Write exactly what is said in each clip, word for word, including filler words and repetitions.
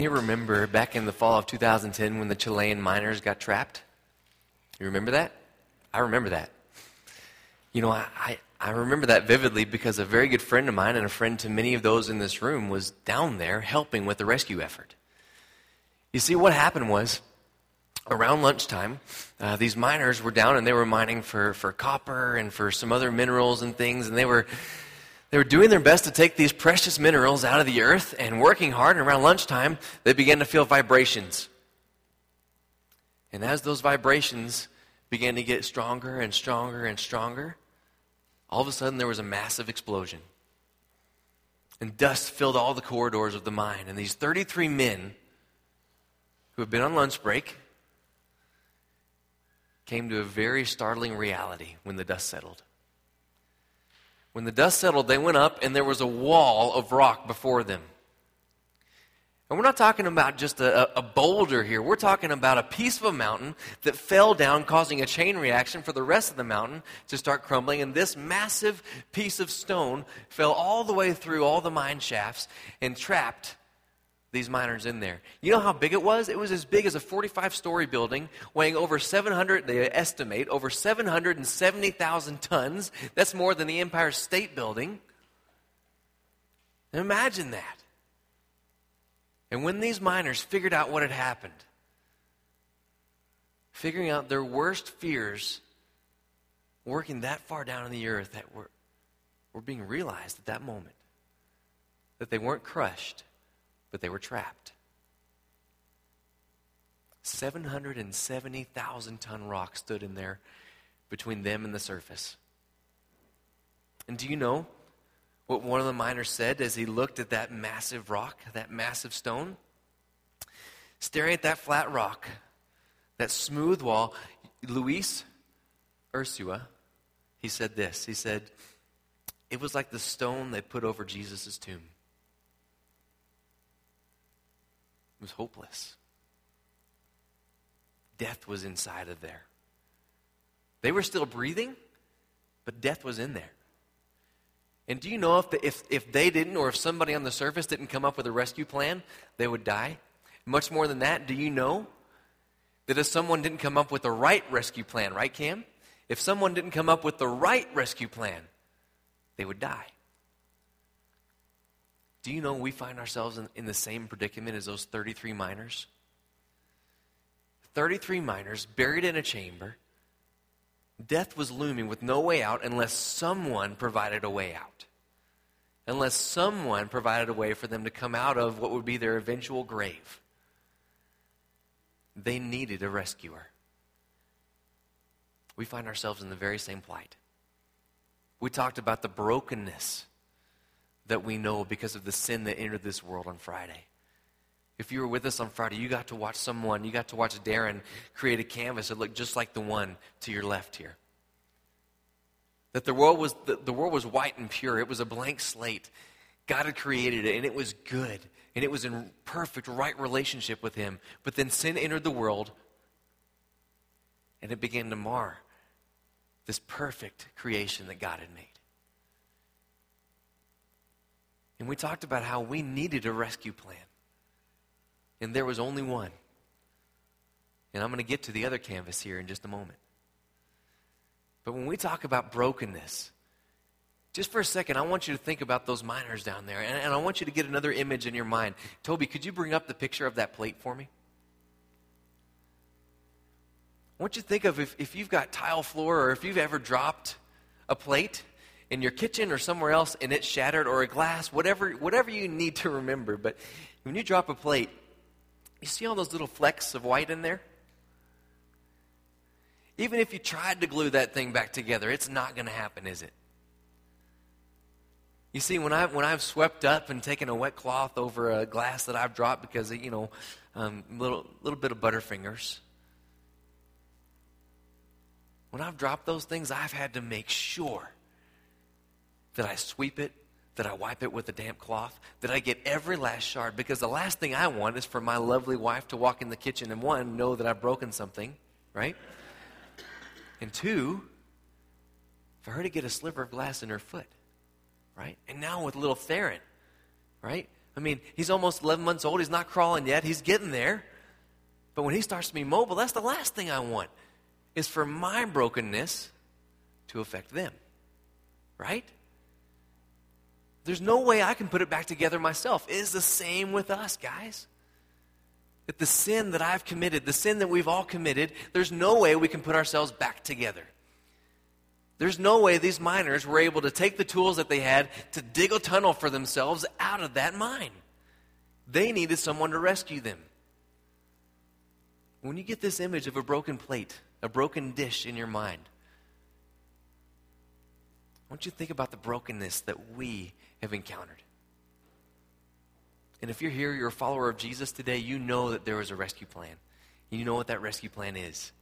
You remember back in the fall of two thousand ten when the Chilean miners got trapped? You remember that? I remember that. You know, I, I, I remember that vividly because a very good friend of mine and a friend to many of those in this room was down there helping with the rescue effort. You see, what happened was, around lunchtime, uh, these miners were down and they were mining for, for copper and for some other minerals and things, and they were they were doing their best to take these precious minerals out of the earth and working hard, and around lunchtime, they began to feel vibrations. And as those vibrations began to get stronger and stronger and stronger, all of a sudden there was a massive explosion. And dust filled all the corridors of the mine, and these thirty-three men who had been on lunch break came to a very startling reality when the dust settled. When the dust settled, they went up and there was a wall of rock before them. And we're not talking about just a, a boulder here. We're talking about a piece of a mountain that fell down, causing a chain reaction for the rest of the mountain to start crumbling. And this massive piece of stone fell all the way through all the mine shafts and trapped these miners in there. You know how big it was? It was as big as a forty-five story building, weighing over seven hundred, they estimate, over seven hundred seventy thousand tons. That's more than the Empire State Building. Imagine that. And when these miners figured out what had happened, figuring out their worst fears, working that far down in the earth, that were, were being realized at that moment, that they weren't crushed, but they were trapped. seven hundred seventy thousand ton rock stood in there between them and the surface. And do you know what one of the miners said as he looked at that massive rock, that massive stone? Staring at that flat rock, that smooth wall, Luis Ursua, he said this. He said, it was like the stone they put over Jesus' tomb. It was hopeless. Death was inside of there. They were still breathing, but death was in there. And do you know if, the, if, if they didn't, or if somebody on the surface didn't come up with a rescue plan, they would die? Much more than that, do you know that if someone didn't come up with the right rescue plan, right, Cam? If someone didn't come up with the right rescue plan, they would die. Do you know we find ourselves in, in the same predicament as those thirty-three miners? thirty-three miners buried in a chamber. Death was looming with no way out unless someone provided a way out. Unless someone provided a way for them to come out of what would be their eventual grave. They needed a rescuer. We find ourselves in the very same plight. We talked about the brokenness that we know because of the sin that entered this world on Friday. If you were with us on Friday, you got to watch someone, you got to watch Darren create a canvas that looked just like the one to your left here. That the world was the, the world was white and pure. It was a blank slate. God had created it, and it was good. And it was in perfect, right relationship with Him. But then sin entered the world, and it began to mar this perfect creation that God had made. And we talked about how we needed a rescue plan. And there was only one. And I'm going to get to the other canvas here in just a moment. But when we talk about brokenness, just for a second, I want you to think about those miners down there. And, and I want you to get another image in your mind. Toby, could you bring up the picture of that plate for me? I want you to think of if, if you've got tile floor, or if you've ever dropped a plate in your kitchen or somewhere else and it's shattered, or a glass, whatever, whatever you need to remember. But when you drop a plate, you see all those little flecks of white in there? Even if you tried to glue that thing back together, it's not going to happen, is it? You see, when, I, when I've swept up and taken a wet cloth over a glass that I've dropped because of, you know, a um, little, little bit of butterfingers, when I've dropped those things, I've had to make sure that I sweep it, that I wipe it with a damp cloth, that I get every last shard, because the last thing I want is for my lovely wife to walk in the kitchen and, one, know that I've broken something, right? And two, for her to get a sliver of glass in her foot, right? And now with little Theron, right? I mean, he's almost eleven months old. He's not crawling yet. He's getting there. But when he starts to be mobile, that's the last thing I want, is for my brokenness to affect them. Right? There's no way I can put it back together myself. It is the same with us, guys. That the sin that I've committed, the sin that we've all committed, there's no way we can put ourselves back together. There's no way these miners were able to take the tools that they had to dig a tunnel for themselves out of that mine. They needed someone to rescue them. When you get this image of a broken plate, a broken dish in your mind, I want you to think about the brokenness that we have encountered. And if you're here, you're a follower of Jesus today, you know that there is a rescue plan. You know what that rescue plan is.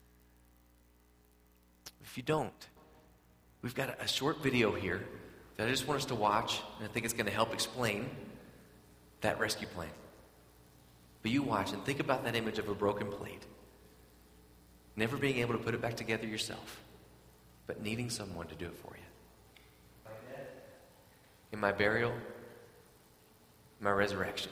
If you don't, we've got a short video here that I just want us to watch, and I think it's going to help explain that rescue plan. But you watch and think about that image of a broken plate. Never being able to put it back together yourself, but needing someone to do it for you. In my burial, my resurrection.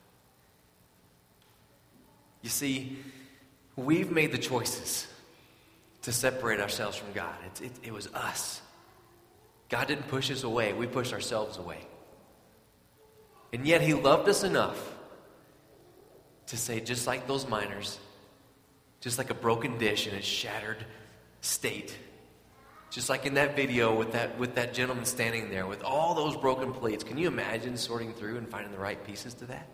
You see, we've made the choices to separate ourselves from God. It, it, it was us. God didn't push us away. We pushed ourselves away. And yet he loved us enough to say, just like those miners, just like a broken dish in its shattered state, just like in that video with that with that gentleman standing there with all those broken plates. Can you imagine sorting through and finding the right pieces to that?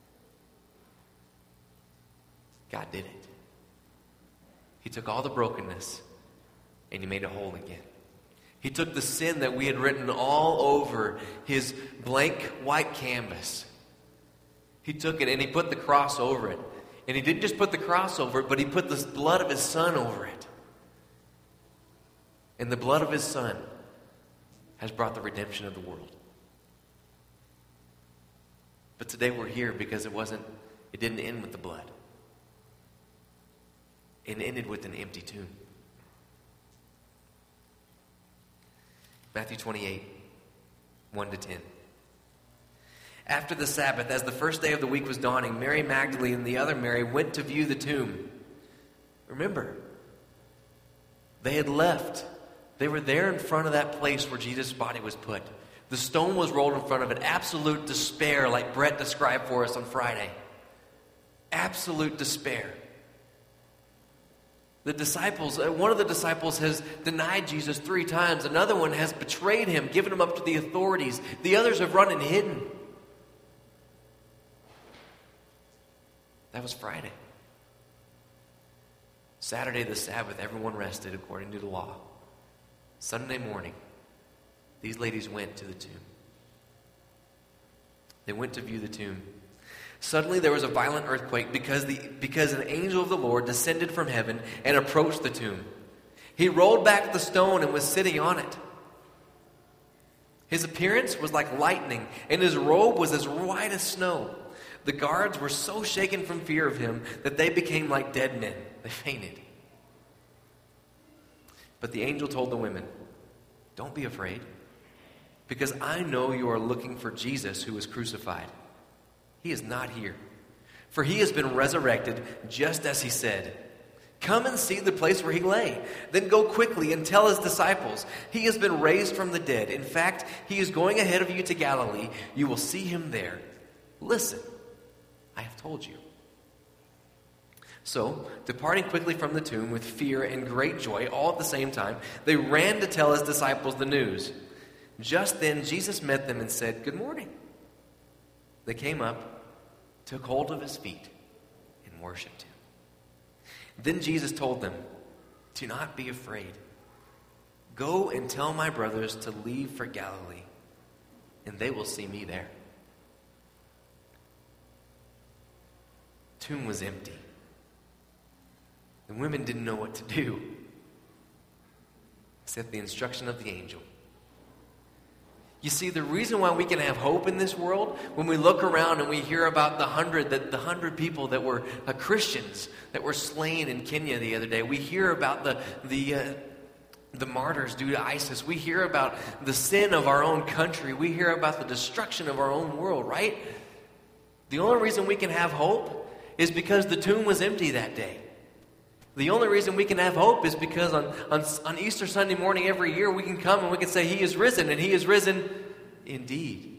God did it. He took all the brokenness and he made it whole again. He took the sin that we had written all over his blank white canvas. He took it and he put the cross over it. And he didn't just put the cross over it, but he put the blood of his son over it. And the blood of his son has brought the redemption of the world. But today we're here because it wasn't, it didn't end with the blood. It ended with an empty tomb. Matthew twenty-eight, one to ten. After the Sabbath, as the first day of the week was dawning, Mary Magdalene and the other Mary went to view the tomb. Remember, they had left. They were there in front of that place where Jesus' body was put. The stone was rolled in front of it. Absolute despair, like Brett described for us on Friday. Absolute despair. The disciples, uh, one of the disciples has denied Jesus three times. Another one has betrayed him, given him up to the authorities. The others have run and hidden. That was Friday. Saturday, the Sabbath, everyone rested according to the law. Sunday morning, these ladies went to the tomb. They went to view the tomb. Suddenly there was a violent earthquake because, the, because an angel of the Lord descended from heaven and approached the tomb. He rolled back the stone and was sitting on it. His appearance was like lightning, and his robe was as white as snow. The guards were so shaken from fear of him that they became like dead men. They fainted. But the angel told the women, "Don't be afraid, because I know you are looking for Jesus who was crucified. He is not here, for he has been resurrected just as he said. Come and see the place where he lay. Then go quickly and tell his disciples, he has been raised from the dead. In fact, he is going ahead of you to Galilee. You will see him there. Listen, I have told you." So, departing quickly from the tomb with fear and great joy, all at the same time, they ran to tell his disciples the news. Just then, Jesus met them and said, "Good morning." They came up, took hold of his feet, and worshipped him. Then Jesus told them, "Do not be afraid. Go and tell my brothers to leave for Galilee, and they will see me there." The tomb was empty. The women didn't know what to do, except the instruction of the angel. You see, the reason why we can have hope in this world, when we look around and we hear about the hundred that the hundred people that were uh, Christians that were slain in Kenya the other day, we hear about the the uh, the martyrs due to ISIS. We hear about the sin of our own country. We hear about the destruction of our own world, right? The only reason we can have hope is because the tomb was empty that day. The only reason we can have hope is because on, on, on Easter Sunday morning every year we can come and we can say, He is risen, and He is risen indeed.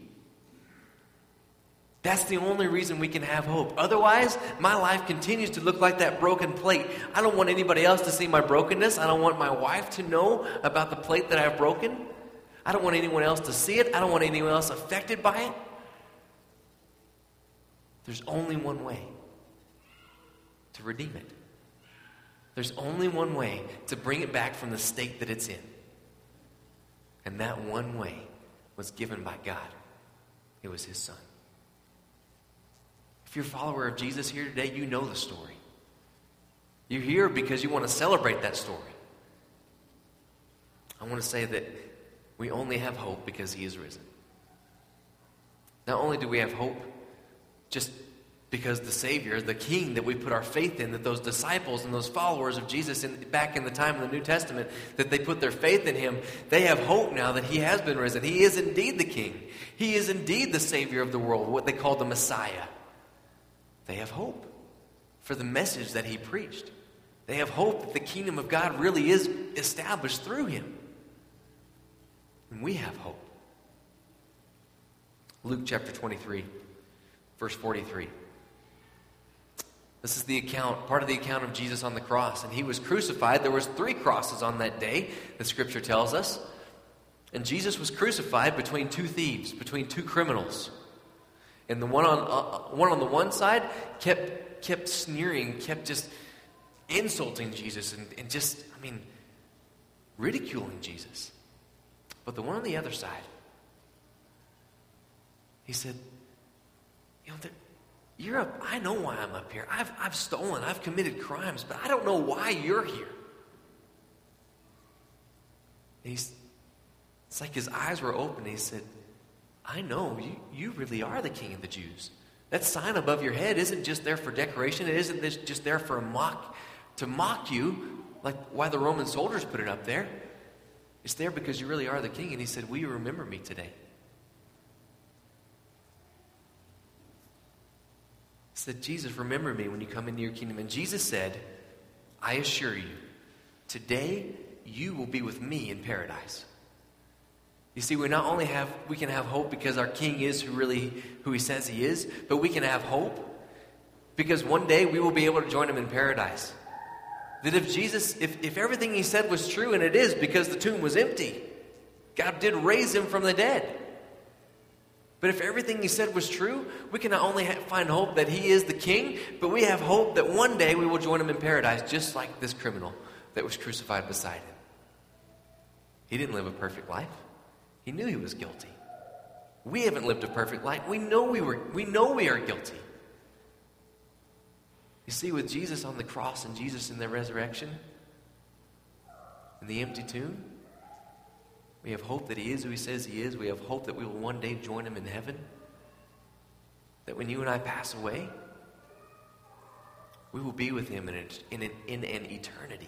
That's the only reason we can have hope. Otherwise, my life continues to look like that broken plate. I don't want anybody else to see my brokenness. I don't want my wife to know about the plate that I've broken. I don't want anyone else to see it. I don't want anyone else affected by it. There's only one way to redeem it. There's only one way to bring it back from the state that it's in. And that one way was given by God. It was His Son. If you're a follower of Jesus here today, you know the story. You're here because you want to celebrate that story. I want to say that we only have hope because He is risen. Not only do we have hope just because the Savior, the King that we put our faith in, that those disciples and those followers of Jesus in, back in the time of the New Testament, that they put their faith in Him, they have hope now that He has been risen. He is indeed the King. He is indeed the Savior of the world, what they call the Messiah. They have hope for the message that He preached. They have hope that the kingdom of God really is established through Him. And we have hope. Luke chapter twenty-three, verse forty-three. This is the account, part of the account of Jesus on the cross. And He was crucified. There was three crosses on that day, the Scripture tells us. And Jesus was crucified between two thieves, between two criminals. And the one on uh, one on the one side kept kept sneering, kept just insulting Jesus and, and just, I mean, ridiculing Jesus. But the one on the other side, he said, you know, there, you're up, I know why I'm up here. I've I've stolen, I've committed crimes, but I don't know why you're here. And he's, it's like his eyes were open. He said, I know, you, you really are the King of the Jews. That sign above your head isn't just there for decoration. It isn't just there for a mock, to mock you, like why the Roman soldiers put it up there. It's there because you really are the King. And he said, will you remember me today? He said, Jesus, remember me when you come into your kingdom. And Jesus said, I assure you, today you will be with me in paradise. You see, we not only have, we can have hope because our King is who really, who He says He is, but we can have hope because one day we will be able to join Him in paradise. That if Jesus, if, if everything He said was true, and it is because the tomb was empty, God did raise Him from the dead. But if everything He said was true, we can not only have, find hope that He is the King, but we have hope that one day we will join Him in paradise, just like this criminal that was crucified beside Him. He didn't live a perfect life. He knew he was guilty. We haven't lived a perfect life. We know we were. We know we are guilty. You see, with Jesus on the cross and Jesus in the resurrection, in the empty tomb, we have hope that He is who He says He is. We have hope that we will one day join Him in heaven. That when you and I pass away, we will be with Him in, a, in, an, in an eternity.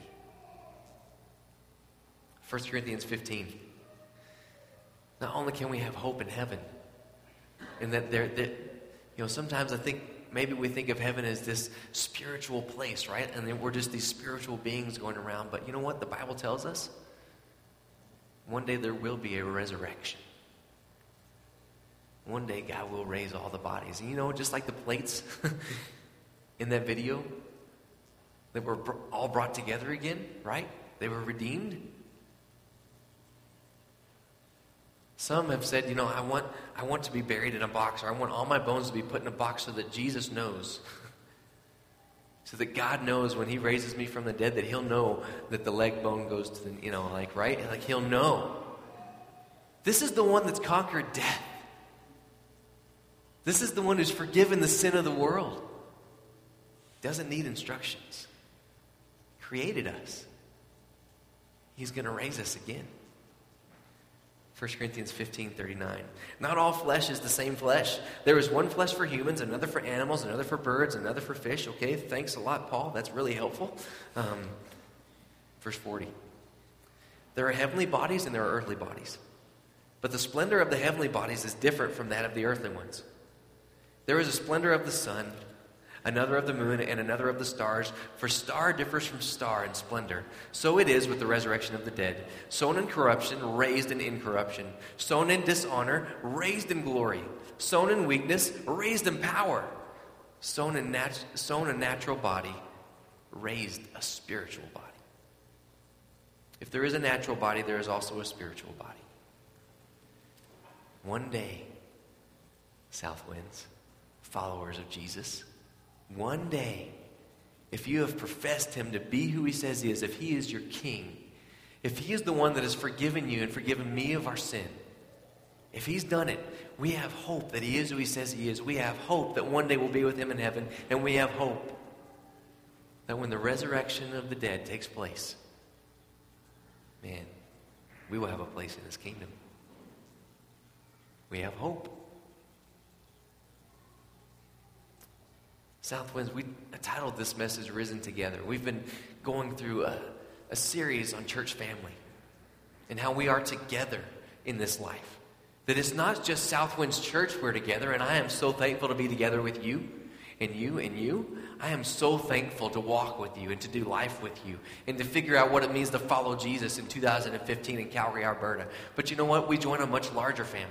First Corinthians fifteen. Not only can we have hope in heaven, and that there, that, you know, sometimes I think maybe we think of heaven as this spiritual place, right? And then we're just these spiritual beings going around. But you know what the Bible tells us? One day there will be a resurrection. One day God will raise all the bodies. And you know, just like the plates in that video that were all brought together again, right? They were redeemed. Some have said, you know, I want I want to be buried in a box, or I want all my bones to be put in a box so that Jesus knows. So that God knows when He raises me from the dead that He'll know that the leg bone goes to the, you know, like, right? Like He'll know. This is the one that's conquered death. This is the one who's forgiven the sin of the world. Doesn't need instructions. Created us. He's going to raise us again. First Corinthians fifteen thirty-nine. Not all flesh is the same flesh. There is one flesh for humans, another for animals, another for birds, another for fish. Okay, thanks a lot, Paul. That's really helpful. Um, verse forty. There are heavenly bodies and there are earthly bodies. But the splendor of the heavenly bodies is different from that of the earthly ones. There is a splendor of the sun, another of the moon, and another of the stars, for star differs from star in splendor. So it is with the resurrection of the dead. Sown in corruption, raised in incorruption. Sown in dishonor, raised in glory. Sown in weakness, raised in power. Sown, in nat- sown a natural body, raised a spiritual body. If there is a natural body, there is also a spiritual body. One day, Southwinds, followers of Jesus, one day, if you have professed him to be who he says he is, if he is your king, if he is the one that has forgiven you and forgiven me of our sin, if he's done it, we have hope that he is who he says he is. We have hope that one day we'll be with him in heaven, and we have hope that when the resurrection of the dead takes place, man, we will have a place in his kingdom. We have hope. Southwinds, we titled this message Risen Together. We've been going through a, a series on church family and how we are together in this life. That it's not just Southwinds Church we're together, and I am so thankful to be together with you and you and you. I am so thankful to walk with you and to do life with you and to figure out what it means to follow Jesus in two thousand fifteen in Calgary, Alberta. But you know what? We join a much larger family.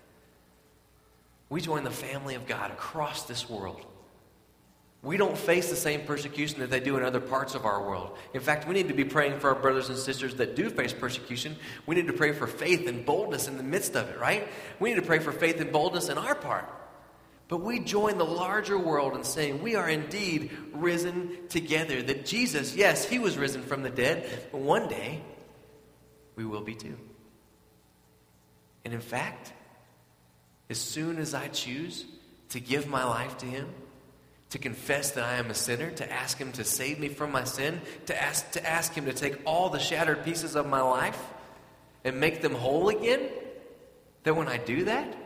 We join the family of God across this world. We don't face the same persecution that they do in other parts of our world. In fact, we need to be praying for our brothers and sisters that do face persecution. We need to pray for faith and boldness in the midst of it, right? We need to pray for faith and boldness in our part. But we join the larger world in saying we are indeed risen together. That Jesus, yes, he was risen from the dead, but one day we will be too. And in fact, as soon as I choose to give my life to him, to confess that I am a sinner, to ask him to save me from my sin, to ask, to ask him to take all the shattered pieces of my life and make them whole again, that when I do that,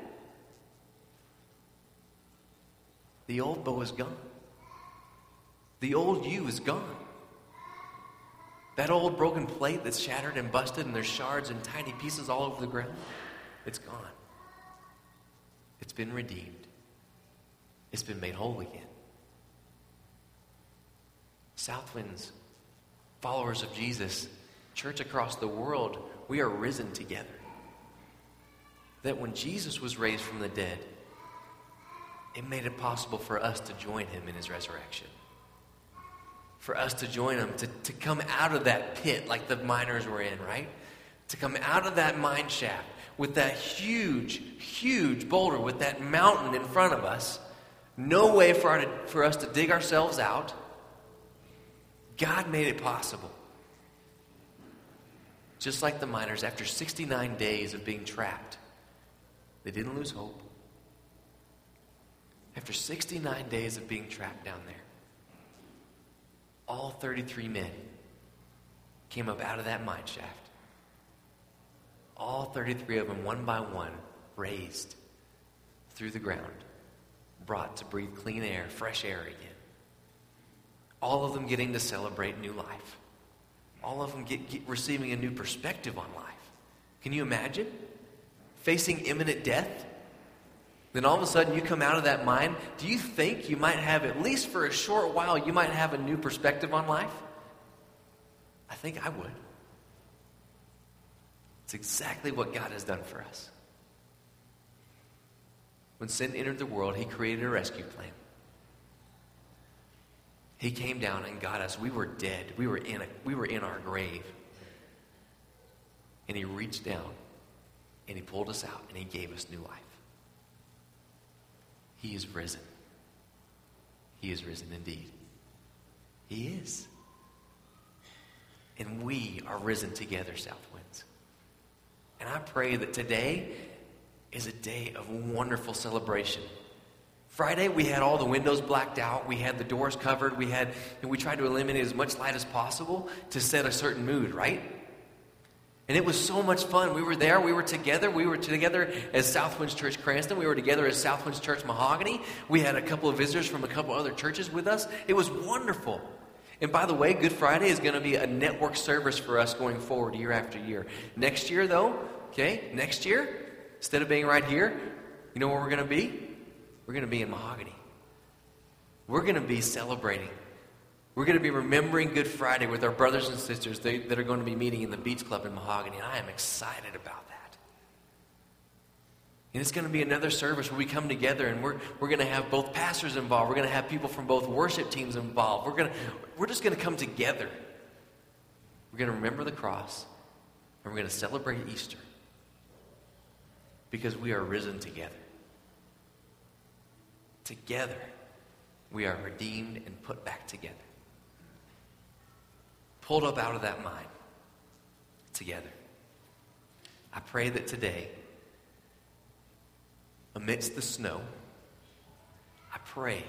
the old Bo is gone. The old you is gone. That old broken plate that's shattered and busted and there's shards and tiny pieces all over the ground, it's gone. It's been redeemed. It's been made whole again. Southwinds, followers of Jesus, church across the world, we are risen together. That when Jesus was raised from the dead, it made it possible for us to join him in his resurrection. For us to join him, to, to come out of that pit like the miners were in, right? To come out of that mine shaft with that huge, huge boulder, with that mountain in front of us, no way for, our to, for us to dig ourselves out. God made it possible. Just like the miners, after sixty-nine days of being trapped, they didn't lose hope. After sixty-nine days of being trapped down there, all thirty-three men came up out of that mine shaft. All thirty-three of them, one by one, raised through the ground, brought to breathe clean air, fresh air again. All of them getting to celebrate new life. All of them get, get, receiving a new perspective on life. Can you imagine? Facing imminent death? Then all of a sudden you come out of that mine. Do you think you might have, at least for a short while, you might have a new perspective on life? I think I would. It's exactly what God has done for us. When sin entered the world, he created a rescue plan. He came down and got us. We were dead. We were in a, we were in our grave. And he reached down and he pulled us out and he gave us new life. He is risen. He is risen indeed. He is. And we are risen together, Southwinds. And I pray that today is a day of wonderful celebration. Friday, we had all the windows blacked out. We had the doors covered. We had, and we tried to eliminate as much light as possible to set a certain mood, right? And it was so much fun. We were there. We were together. We were together as Southwinds Church Cranston. We were together as Southwinds Church Mahogany. We had a couple of visitors from a couple other churches with us. It was wonderful. And by the way, Good Friday is going to be a network service for us going forward year after year. Next year, though, okay, next year, instead of being right here, you know where we're going to be? We're going to be in Mahogany. We're going to be celebrating. We're going to be remembering Good Friday with our brothers and sisters they, that are going to be meeting in the Beach Club in Mahogany. And I am excited about that. And it's going to be another service where we come together and we're, we're going to have both pastors involved. We're going to have people from both worship teams involved. We're, going to, we're just going to come together. We're going to remember the cross. And we're going to celebrate Easter. Because we are risen together. Together, we are redeemed and put back together. Pulled up out of that mine. Together. I pray that today, amidst the snow, I pray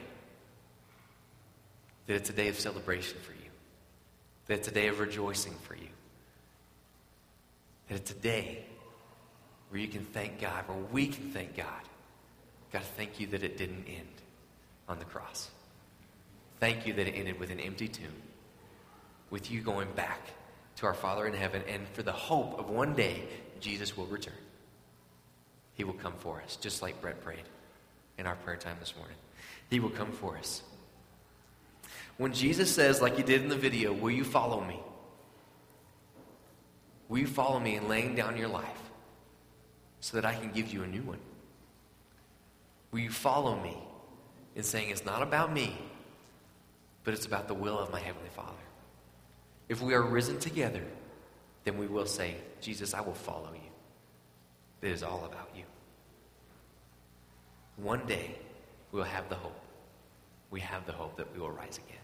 that it's a day of celebration for you. That it's a day of rejoicing for you. That it's a day where you can thank God, where we can thank God. God, thank you that it didn't end on the cross. Thank you that it ended with an empty tomb, with you going back to our Father in heaven, and for the hope of one day Jesus will return. He will come for us, just like Brett prayed in our prayer time this morning. He will come for us. When Jesus says, like he did in the video, will you follow me? Will you follow me in laying down your life so that I can give you a new one? Will you follow me in saying it's not about me, but it's about the will of my Heavenly Father? If we are risen together, then we will say, Jesus, I will follow you. It is all about you. One day, we'll have the hope. We have the hope that we will rise again.